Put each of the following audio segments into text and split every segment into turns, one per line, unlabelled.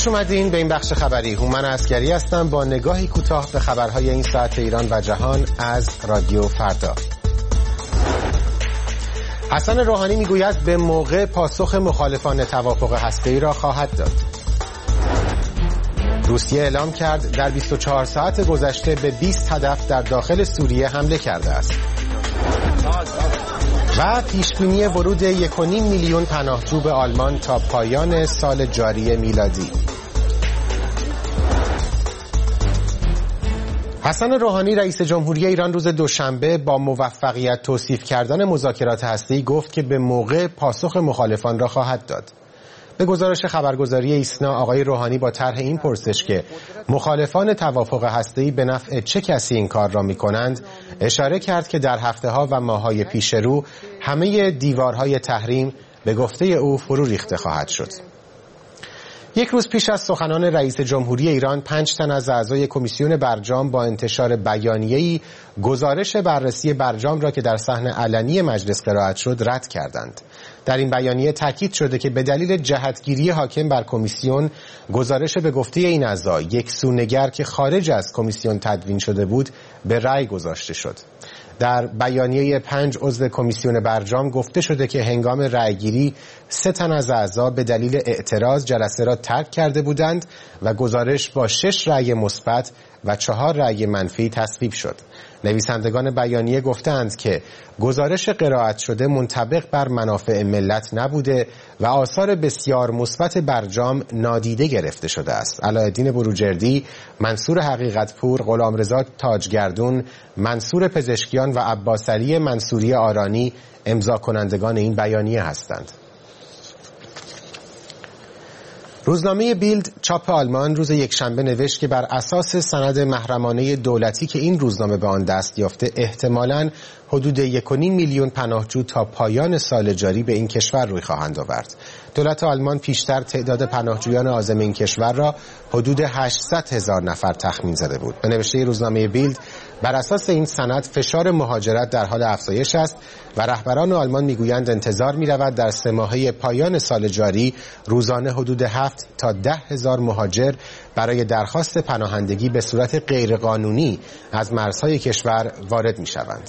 خوش اومدین به این بخش خبری. هومن عسگری هستم با نگاهی کوتاه به خبرهای این ساعت ایران و جهان از رادیو فردا. حسن روحانی میگوید به موقع پاسخ مخالفان توافق هسته‌ای را خواهد داد. روسیه اعلام کرد در 24 ساعت گذشته به 20 هدف در داخل سوریه حمله کرده است. و پیشبینی ورود 1.5 میلیون پناهجو به آلمان تا پایان سال جاری میلادی. حسن روحانی رئیس جمهوری ایران روز دوشنبه با موفقیت توصیف کردن مذاکرات هسته‌ای گفت که به موقع پاسخ مخالفان را خواهد داد. به گزارش خبرگزاری ایسنا آقای روحانی با طرح این پرسش که مخالفان توافق هسته‌ای به نفع چه کسی این کار را می‌کنند اشاره کرد که در هفته‌ها و ماه‌های پیش رو همه دیوارهای تحریم به گفته او فرو ریخته خواهد شد. یک روز پیش از سخنان رئیس جمهوری ایران 5 تن از اعضای کمیسیون برجام با انتشار بیانیه‌ای گزارش بررسی برجام را که در صحن علنی مجلس قرائت شد رد کردند. در این بیانیه تاکید شده که به دلیل جهتگیری حاکم بر کمیسیون گزارش به گفته این اعضا یک سونگر که خارج از کمیسیون تدوین شده بود به رأی گذاشته شد. در بیانیه 5 عضو کمیسیون برجام گفته شده که هنگام رأیگیری 3 تن از اعضا به دلیل اعتراض جلسه را ترک کرده بودند و گزارش با 6 رأی مثبت و 4 رأی منفی تصویب شد. نویسندگان بیانیه گفتند که گزارش قرائت شده منطبق بر منافع ملت نبوده و آثار بسیار مثبت برجام نادیده گرفته شده است. علاءالدین بروجردی، منصور حقیقتپور، غلامرضا تاجگردون، منصور پزشکیان و عباسعلی منصوری آرانی امضا کنندگان این بیانیه هستند. روزنامه بیلد چاپ آلمان روز یکشنبه نوشت که بر اساس سند محرمانه دولتی که این روزنامه به آن دست یافته احتمالاً حدود 1.5 میلیون پناهجو تا پایان سال جاری به این کشور روی خواهند آورد. دولت آلمان پیشتر تعداد پناهجویان عازم این کشور را حدود 800,000 نفر تخمین زده بود. به نوشته روزنامه بیلد بر اساس این سند فشار مهاجرت در حال افزایش است و رهبران آلمان میگویند انتظار می‌رود در 3 ماهه پایان سال جاری روزانه حدود 7 تا 10,000 مهاجر برای درخواست پناهندگی به صورت غیرقانونی از مرزهای کشور وارد می‌شوند.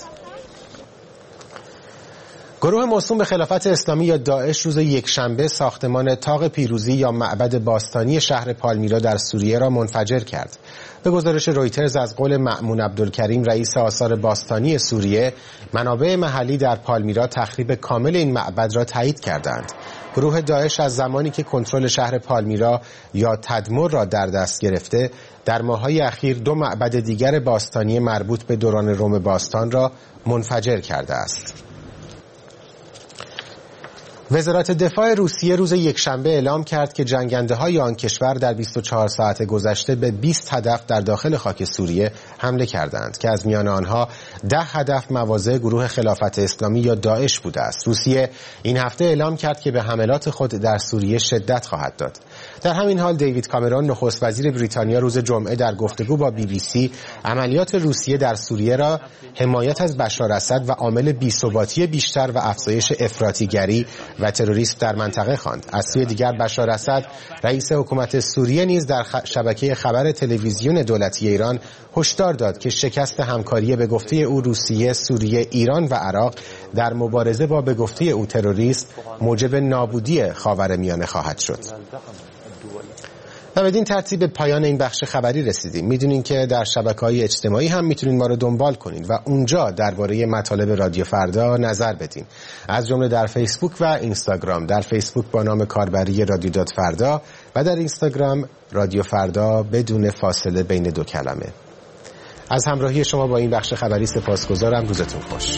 گروه موسوم به خلافت اسلامی یا داعش روز یکشنبه ساختمان طاق پیروزی یا معبد باستانی شهر پالمیرا در سوریه را منفجر کرد. به گزارش رویترز از قول مأمون عبدالکریم رئیس آثار باستانی سوریه، منابع محلی در پالمیرا تخریب کامل این معبد را تایید کردند. گروه داعش از زمانی که کنترل شهر پالمیرا یا تدمر را در دست گرفته، در ماه‌های اخیر 2 معبد دیگر باستانی مربوط به دوران روم باستان را منفجر کرده است. وزارت دفاع روسیه روز یکشنبه اعلام کرد که جنگنده‌های آن کشور در 24 ساعت گذشته به 20 هدف در داخل خاک سوریه حمله کردند که از میان آنها 10 هدف مواضع گروه خلافت اسلامی یا داعش بوده است. روسیه این هفته اعلام کرد که به حملات خود در سوریه شدت خواهد داد. در همین حال دیوید کامرون نخست وزیر بریتانیا روز جمعه در گفتگو با BBC عملیات روسیه در سوریه را حمایت از بشار اسد و عامل بی‌ثباتی بیشتر و افزایش افراطیگری و تروریسم در منطقه خواند. از سوی دیگر بشار اسد رئیس حکومت سوریه نیز در شبکه خبر تلویزیون دولتی ایران هشدار داد که شکست همکاری به گفته او روسیه، سوریه، ایران و عراق در مبارزه با به گفته او تروریسم موجب نابودی خاورمیانه خواهد شد. و بدین ترتیب پایان این بخش خبری رسیدیم. میدونین که در شبکه‌های اجتماعی هم میتونین ما رو دنبال کنین و اونجا درباره مطالب رادیو فردا نظر بدین، از جمله در فیسبوک و اینستاگرام. در فیسبوک با نام کاربری رادیو فردا و در اینستاگرام رادیو فردا بدون فاصله بین 2 کلمه. از همراهی شما با این بخش خبری سپاسگزارم. روزتون خوش.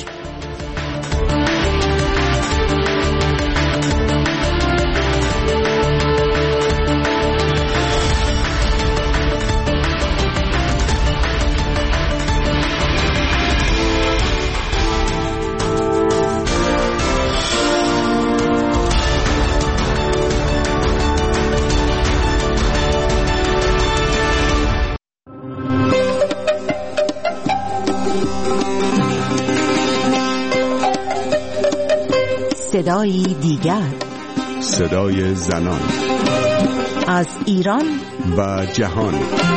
صدای دیگر،
صدای زنان.
از ایران
و جهان.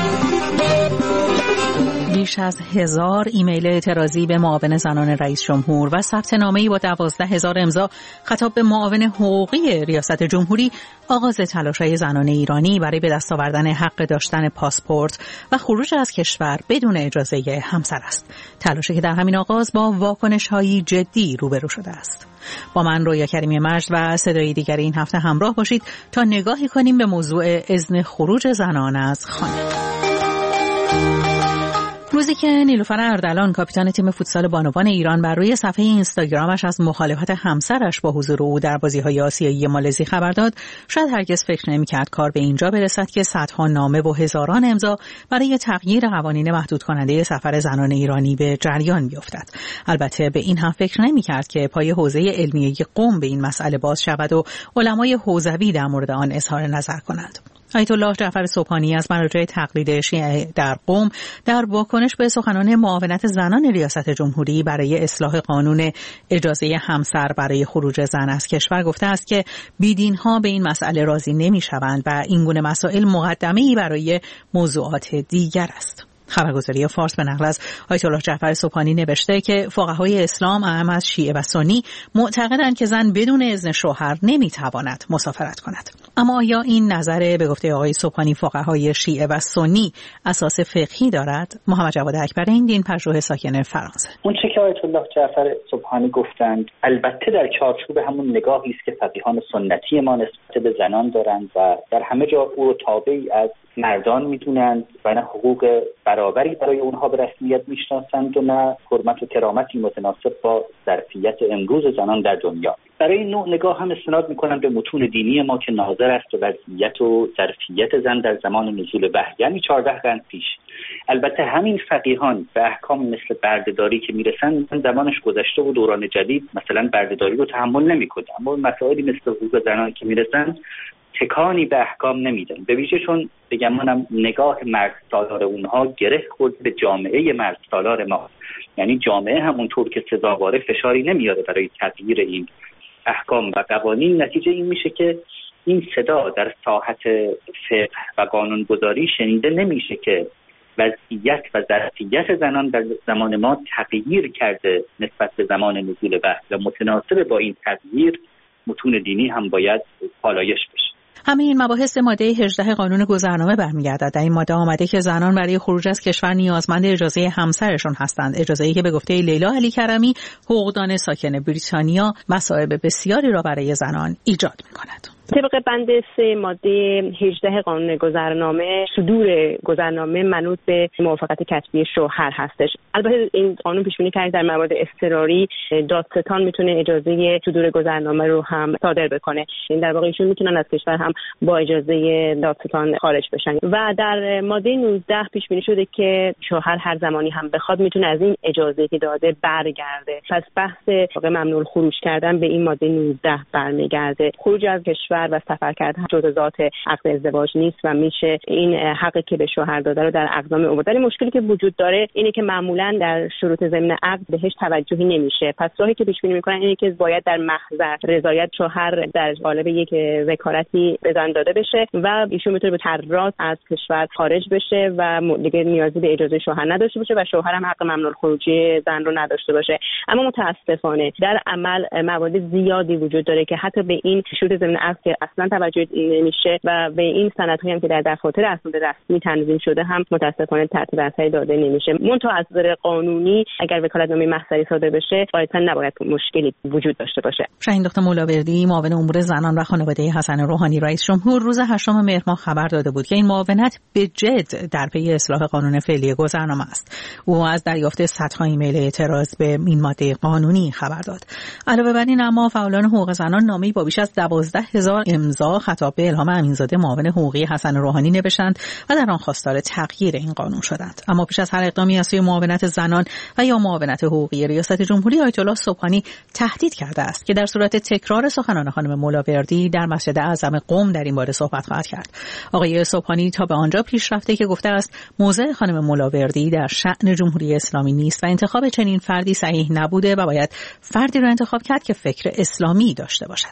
بیش از 1000 ایمیل اعتراضی به معاون زنان رئیس جمهور و ثبت نامه‌ای با 12000 امضا خطاب به معاون حقوقی ریاست جمهوری آغاز تلاش‌های زنان ایرانی برای به دست آوردن حق داشتن پاسپورت و خروج از کشور بدون اجازه همسر است. تلاشی که در همین آغاز با واکنش‌هایی جدی روبرو شده است. با من رویا کریمی مجد و صدای دیگر این هفته همراه باشید تا نگاهی کنیم به موضوع اذن خروج زنان از خانه. روزی که نیلوفر اردلان کاپیتان تیم فوتسال بانوان ایران بر روی صفحه اینستاگرامش از مخالفت همسرش با حضور او در بازی‌های آسیایی مالزی خبر داد، شاید هرگز فکر نمی‌کرد کار به اینجا برسد که صدها نامه و هزاران امضا برای تغییر قوانین محدود کننده سفر زنان ایرانی به جریان بیفتد. البته به این هم فکر نمی‌کرد که پای حوزه علمیه قم به این مسئله باز شود و علمای حوزوی در مورد آن اظهار نظر کنند. آیت الله جعفر سبحانی از مراجع تقلید شیعه در قم در واکنش به سخنان معاونت زنان ریاست جمهوری برای اصلاح قانون اجازه همسر برای خروج زن از کشور گفته است که بیدین‌ها به این مسئله راضی نمی‌شوند و این گونه مسائل مقدمه‌ای برای موضوعات دیگر است. خبرگزاری فارس به نقل از آیت الله جعفر سبحانی نوشته که فقهای اسلام اعم از شیعه و سنی معتقدند که زن بدون اذن شوهر نمیتواند مسافرت کند. اما آیا این نظر به گفته آقای سبحانی فقهای شیعه و سنی اساس فقهی دارد؟ محمد جواد اکبرین، دین پژوه ساکن فرانسه.
اون چه که آیت الله جعفر سبحانی گفتند البته در چارچوب همون نگاهی است که فقیهان سنتی ما نسبت به زنان دارند و در همه جا او رو تابعی از مردان میدونند و نه حقوق برابری برای اونها به رسمیت میشناسند و نه حرمت و کرامتی متناسب با ظرفیت امروز زنان در دنیا. برای این نوع نگاه هم استناد میکنند به متون دینی ما که ناظر است به وضعیت و ظرفیت زن در زمان نزول وحی، یعنی 14 قرن پیش. البته همین فقیهان به احکام مثل بردهداری که میرسند زمانش گذشته و دوران جدید مثلا بردهداری رو تحمل نمیکنه، اما مسائلی مثل حقوق زنان که میرسند تکانی به احکام نمیدن، به ویژه چون بگمانم نگاه مرد سالار اونها گره خورد به جامعه مرد سالار ما، یعنی جامعه همونطور که سزاواره فشاری نمیاره برای تغییر این احکام و قوانین. نتیجه این میشه که این صدا در ساحت فقه و قانونگذاری شنیده نمیشه که وضعیت و ظرفیت زنان در زمان ما تغییر کرده نسبت به زمان نزول وحی و متناسب با این تغییر متون دینی هم باید پالایش بشه.
همه این مباحث ماده 18 قانون گذرنامه برمیگردد. در این ماده آمده که زنان برای خروج از کشور نیازمند اجازه همسرشون هستند، اجازه‌ای که به گفته لیلا علی کرمی، حقوقدان ساکن بریتانیا، مصائب بسیاری را برای زنان ایجاد می‌کند.
طبق بند 3 ماده 18 قانون گذرنامه، صدور گذرنامه منوط به موافقت کتبی شوهر هستش. البته این قانون پیش بینی کرده در موارد اضطراری دادستان میتونه اجازه صدور گذرنامه رو هم صادر بکنه. این در واقع ایشون میتونن از کشور هم با اجازه دادستان خارج بشن. و در ماده 19 پیش بینی شده که شوهر هر زمانی هم بخواد میتونه از این اجازه که داده برگرده. پس بحث ممنوع الخروج کردن به این ماده 19 برمیگرده. خروج از کشور و سفر کردن جزء ذات عقد ازدواج نیست و میشه این حقی که به شوهر داده رو در اقدام آورد. مشکلی که وجود داره اینه که معمولا در شروط ضمن عقد بهش توجهی نمیشه. پس راهی که پیش بینی میکنن اینه که باید در محضر رضایت شوهر در قالب یک وکالتی به زن داده بشه و ایشون میتونه به تراز از کشور خارج بشه و دیگه نیازی به اجازه شوهر نداشته باشه و شوهر هم حق ممنوع الخروجی زن رو نداشته باشه. اما متاسفانه در عمل موارد زیادی وجود داره که حتی به این شروط ضمن عقد اصلا توجه نمیشه و به این سندهایی هم که در دفاتر اسناد رسمی تنظیم شده هم متاسفانه ترتیب اصلی داده نمیشه. منتها از نظر قانونی اگر وکالتنامه محضری صادر بشه قاعدتا نباید مشکلی وجود داشته باشه.
شاهین دکتر مولاوردی، معاون امور زنان و خانواده حسن روحانی رئیس جمهور، روز 8 مهر ماه خبر داده بود که این معاونت به جد در پی اصلاح قانون فعلی گذرنامه است. او از دریافت صدها ایمیل اعتراض به این ماده قانونی خبر داد. علاوه بر این، اما فعالان حقوق زنان نامه‌ای با بیش از 12000 امضا خطاب به الهام امینزاده معاون حقوقی حسن روحانی نوشتند و در آن خواستار تغییر این قانون شدند. اما پیش از هر اقدامی از سوی معاونت زنان و یا معاونت حقوقی ریاست جمهوری، آیت الله سبحانی تهدید کرده است که در صورت تکرار سخنان خانم مولاوردی در مسجد اعظم قم در این باره صحبت خواهد کرد. آقای سبحانی تا به آنجا پیش رفته که گفته است موضع خانم مولاوردی در شأن جمهوری اسلامی نیست و انتخاب چنین فردی صحیح نبوده و باید فردی را انتخاب کرد که فکر اسلامی داشته باشد.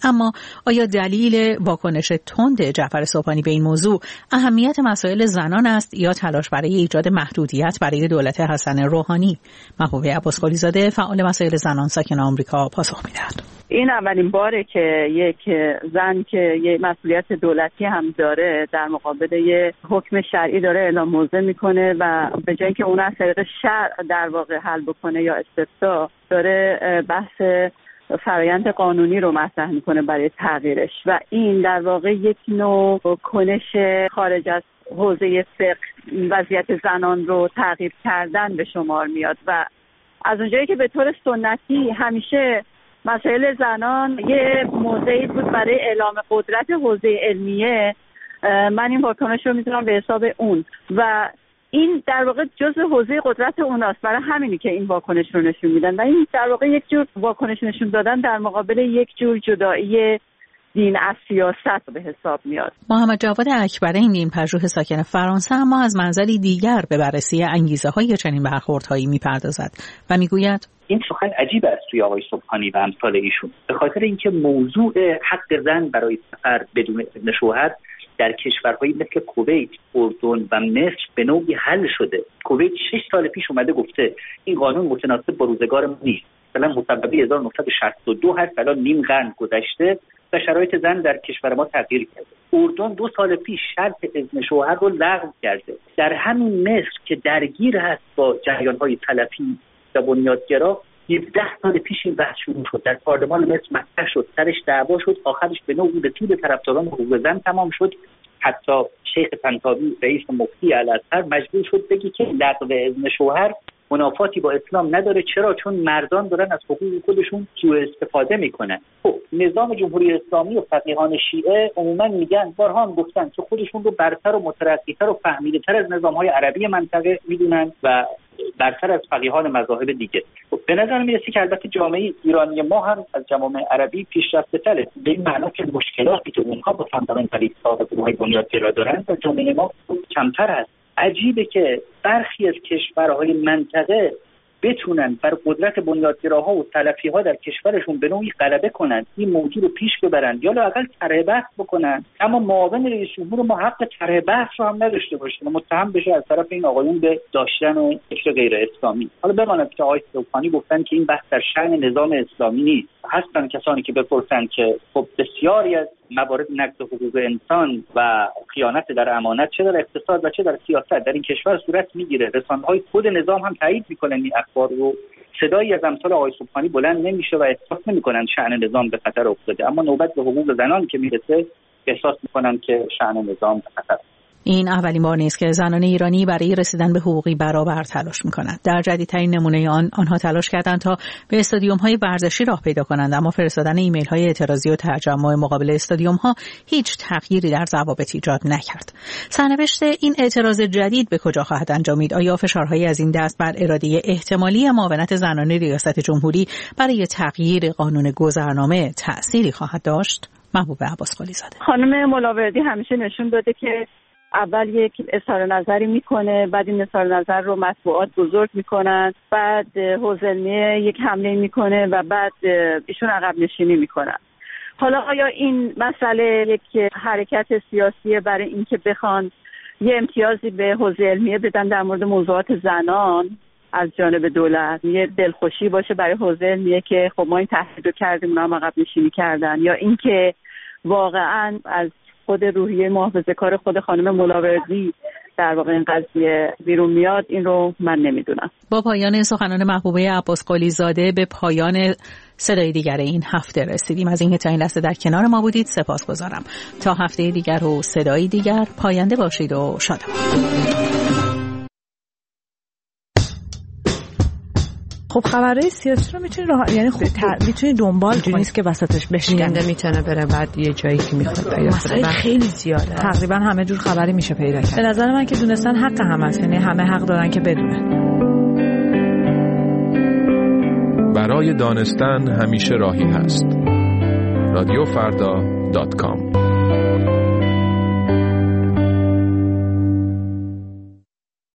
اما آیا دلیل واکنش تند جعفر سبحانی به این موضوع اهمیت مسائل زنان است یا تلاش برای ایجاد محدودیت برای دولت حسن روحانی؟ محبوبه عباسقلی زاده فعال مسائل زنان ساکن آمریکا پاسخ می‌دهد.
این اولین باره که یک زن که یک مسئولیت دولتی هم داره در مقابل یک حکم شرعی داره اعلام موضع میکنه و به جای اینکه اون از طریق شرع در واقع حل بکنه یا استفتاء، داره بحث فرایند قانونی رو مطرح میکنه برای تغییرش و این در واقع یک نوع کنش خارج از حوزه فقه وضعیت زنان رو تغییر کردن به شمار میاد و از اونجایی که به طور سنتی همیشه مسائل زنان یه موضعی بود برای اعلام قدرت حوزه علمیه، من این واکنش رو میتونم به حساب اون و این در واقع جزء حوزه قدرت اوناست، برای همینی که این واکنش رو نشون میدن و این در واقع یک جور واکنش نشون دادن در مقابل یک جور جدایی دین از سیاست به حساب میاد.
محمد جواد اکبری دین پژوه ساکن فرانسه اما از منظری دیگر به بررسی انگیزه‌های چنین برخوردهایی میپردازد و میگوید
این سخن عجیب است توی آقای سبحانی و امثال ایشون، به خاطر اینکه موضوع حق زن برای سفر بدون اذن شوهر در کشورهایی مثل کویت، اردن و مصر به نوعی حل شده. کویت 6 سال پیش اومده گفته این قانون متناسب با روزگار ما نیست. مثلا مصوبه 1962 هست، الان نیم قرن گذشته و شرایط زن در کشور ما تغییر کرده. اردن 2 سال پیش شرط اذن شوهر رو لغو کرده. در همین مصر که درگیر هست با جریان‌های سلفی و بنیادگرا 17 سال پیش این بحث شروع شد، در پارلمان مصر مطرح شد، سرش دعوا شد، آخرش به نوعی به طول طرفداران حقوق زن تمام شد. حتی شیخ طنطاوی رئیس مفتی الازهر مجبور شد بگی که لغو اذن شوهر منافاتی با اسلام نداره. چرا؟ چون مردان دارن از حقوق خودشون سوء استفاده میکنن. خب نظام جمهوری اسلامی و فقیهان شیعه عموما میگن، بارها هم گفتن که خودشون رو برتر و مترقی‌تر و فهمیده‌تر از نظام‌های عربی منطقه میدونن و برتر از فقیهان مذاهب دیگه. به نظر میرسه که البته جامعه ایرانی ما هم از جوامع عربی پیشرفته‌تره، به این معنی که مشکلاتی که اونها با فاندامنتالیست‌ها و گروه‌های بنیادگرا دارن در جامعه ما کمتر است. عجیبه که برخی از کشورهای منطقه بتونن بر قدرت بنیادگراها و سلفی‌ها در کشورشون به نوعی غلبه کنن، این موضوع رو پیش ببرن یا لااقل طرح بحث بکنن، اما معاون رئیس جمهور ما حق طرح بحث رو هم نداشته باشه، متهم بشه از طرف این آقایون به داشتن و فکر غیر اسلامی. حالا بماند که آقای سبحانی گفتن که این بحث در شأن نظام اسلامی نیست. هستن کسانی که بپرسن که خب بسیاری از موارد نقض حقوق انسان و خیانت در امانت چه در اقتصاد و چه در سیاست در این کشور صورت میگیره. رسانه‌های خود نظام هم تایید میکنن این اخبار رو. صدایی از امثال آقای سبحانی بلند نمیشه و احساس نمیکنن شأن نظام به خطر افتاده، اما نوبت به حقوق زنان که میرسه احساس میکنن که شأن نظام به خطر.
این اولین بار نیست که زنان ایرانی برای رسیدن به حقوقی برابر تلاش می‌کنند. در جدیدترین نمونه آنها تلاش کردند تا به استادیوم‌های ورزشی راه پیدا کنند، اما فرستادن ایمیل‌های اعتراضی و تجمع مقابل استادیوم‌ها هیچ تغییری در ضوابط ایجاد نکرد. سرنوشت این اعتراض جدید به کجا خواهد انجامید؟ آیا فشارهای از این دست بر اراده احتمالی معاونت زنان ریاست جمهوری برای تغییر قانون گذرنامه تأثیری خواهد داشت؟ محبوبه عباسقلی زاده.
خانم ملاوردی همیشه نشون داده که اول یک اظهار نظری میکنه، بعد این اظهار نظر رو مطبوعات بزرگ میکنن، بعد حوزه علمیه یک حمله میکنه و بعد ایشون عقب نشینی میکنن. حالا آیا این مسئله یک حرکت سیاسیه برای اینکه بخوان یه امتیازی به حوزه علمیه بدن در مورد موضوعات زنان از جانب دولت، یه دلخوشی باشه برای حوزه علمیه که خب ما این تهدید رو کردیم اونا هم عقب نشینی کردن، یا اینکه واقعا از خود روحیه محافظه‌کار خود خانم ملاوردی در واقع این قضیه بیرون میاد، این رو من نمیدونم.
با پایان سخنان محبوبه عباسقلی زاده به پایان صدای دیگر این هفته رسیدیم. از اینکه تا این لحظه در کنار ما بودید سپاسگزارم. تا هفته دیگر و صدای دیگر پاینده باشید و شادمان.
خب خبرهای سیاسی رو میتونی یعنی خوب میتونی دنبال کنی، نیست که وسطش بشکنده
میتونه بره بعد یه جایی که میخواد پیدا
کنه. خیلی زیاده، تقریبا همه جور خبری میشه پیدا کرد. به نظر من که دونستن حق همه است، یعنی همه حق دارن که بدونن.
برای دانستن همیشه راهی هست. رادیوفردا.com